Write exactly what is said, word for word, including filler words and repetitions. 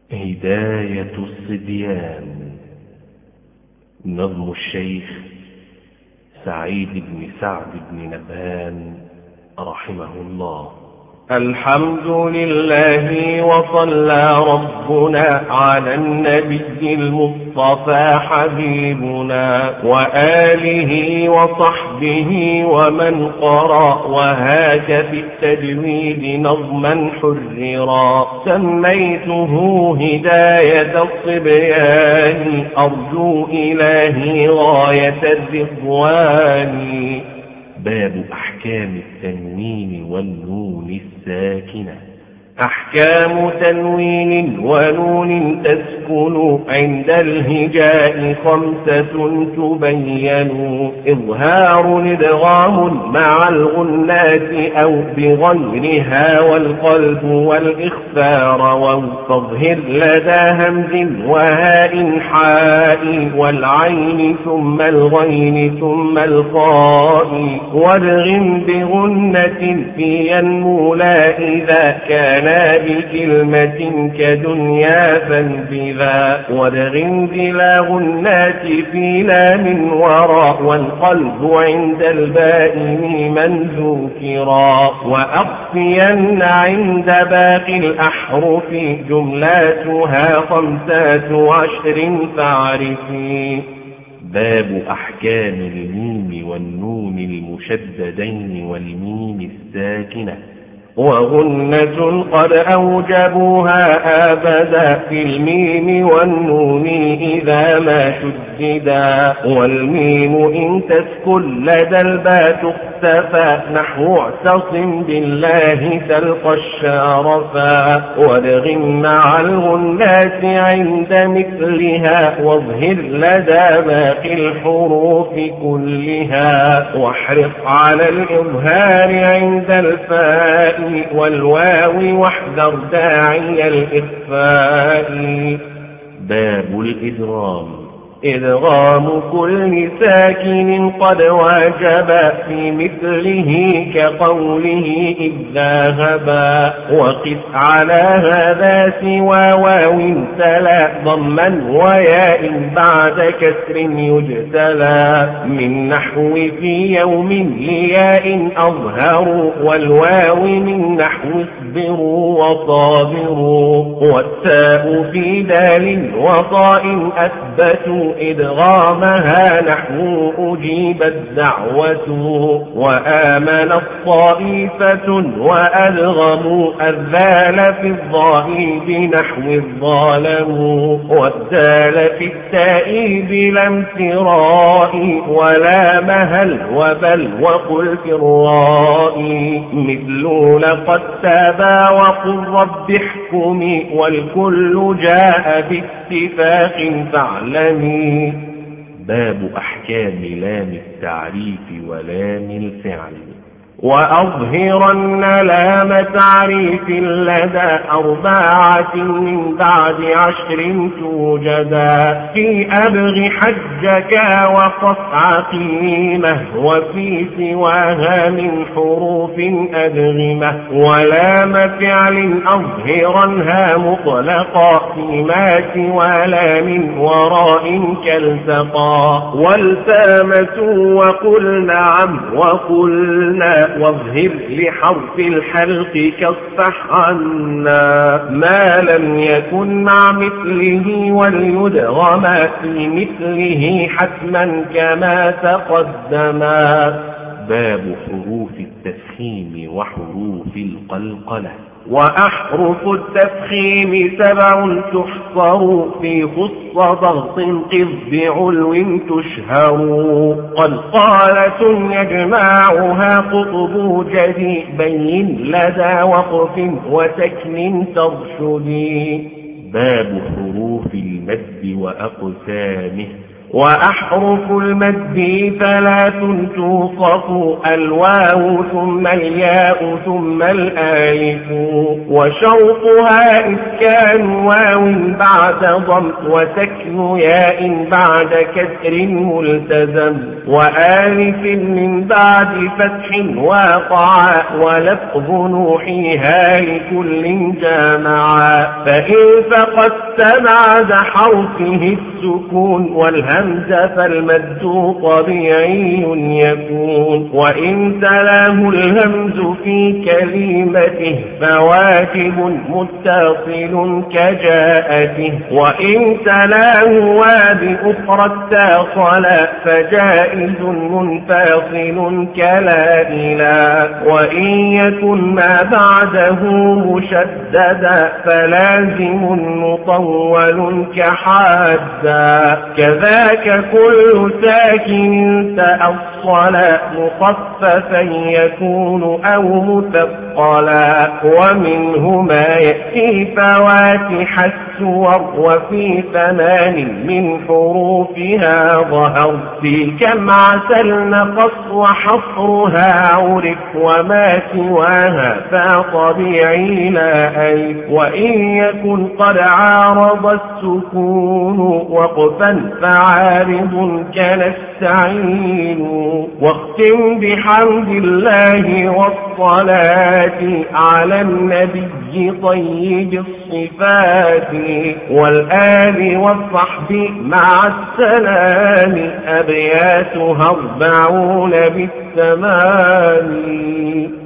هداية الصبيان. نظم الشيخ سعيد بن سعد بن نبهان رحمه الله. الحمد لله وصلى ربنا على النبي المصطفى حبيبنا وآله وصحبه ومن قرأ وهاك في التجويد نظما حررا. سميته هداية الصبيان أرجو إلهي غاية الرضوان. باب أحكام التنوين والنون الساكنة. أحكام تنوين ونون تسكن عند الهجاء خمسة تبين. إظهار إدغام مع الغنات أو بغيرها والقلب والإخفار واو. فاظهر لدى همز وهاء حاء والعين ثم الغين ثم الخاء. وادغم بغنة في ينمو لا إذا كان بكلمة كدنيا فانبذا. وادغم بلا غنات في لام وراء والقلب عند الباء من ذكرا. وأخفين عند باقي الأحرف جملاتها خمسات عشر فاعرفي. باب أحكام الميم والنون المشددين والميم الساكنة. وغنة قد أوجبوها أبدا في الميم والنون إذا ما شددا. والميم إن تسكن لدى الباء تختفى نحو اعتصم بالله تلقى الشارفا. وادغم مع الغنات عند مثلها واظهر لدى باقي الحروف كلها. واحرص على الإظهار عند الفاء والواو واحذر داعي الإخفاء. باب الإدغام. إدغام كل ساكن قد واجب في مثله كقوله إذ ذهبا. وقس على هذا سوى واو تلا ضما وياء بعد كسر يجتلى. من نحو في يوم لياء أظهروا والواو من نحو اصبروا وصابروا. والتاء في دال وطاء أثبتوا إدغامها نحو أجيبت دعوة. وآمن الطائفة وأدغموا الذال في الضاء بنحو الظالم. والدال في التاء بلا امتراء ولا مهل وبل وقل في الراء. مثل لقد تابا وقل رب احكمي والكل جاء باتفاق فاعلمي. باب أحكام لام التعريف ولام الفعل. وأظهرن لام تعريف لدى أربعة من بعد عشر توجدا. في أبغ حجك وقص عقيمة وفي سواها من حروف أدغمة. ولام فعل أظهرنها مطلقا فيما سوى لام وراء كالتقى. والتامة وقل نعم وقلنا واظهر لحرف الحلق كالصح عنا. ما لم يكن مع مثله وليدغم في مثله حتما كما تقدما. باب حروف التفخيم وحروف القلقلة. وأحرف التفخيم سبع تحصر في خص ضغط قذ بعلو تشهر. قلقالة يجمعها قطب جدي بين لدى وقف وسكن ترشدي. باب حروف المد وأقسامه وأحرف المد ثلاث توصف الواو ثم الياء ثم الآلف وشرطها إسكان واو بعد ضم وسكن ياء بعد كسر ملتزم وآلف من بعد فتح واقع ولفظ نوحيها لكل جامعا فإن فقدت بعد حرفه السكون والهمزة فالمد طبيعي يكون وإن تلاه الهمز في كلمته فواجب متصل كجاءته وإن تلاه وبأخرى اتصل فجائز منفصل كلا إلى وإن يكن ما بعده مشددا فلازم مطول كحادا كذاك كل ساكن تأصل مخففا يكون أو مثقلا ومنه ما يأتي فواتح السور وفي ثمان من حروفها ظهر في كم عسل نقص وحصرها عرف وما سواها فطبيعي لا أي وإن يكن قد عارض السكون وقفا فعارض كنستعين واختم بحمد الله والصلاة على النبي طيب الصفات والآل والصحب مع السلام أبياتها أربعون بالثمان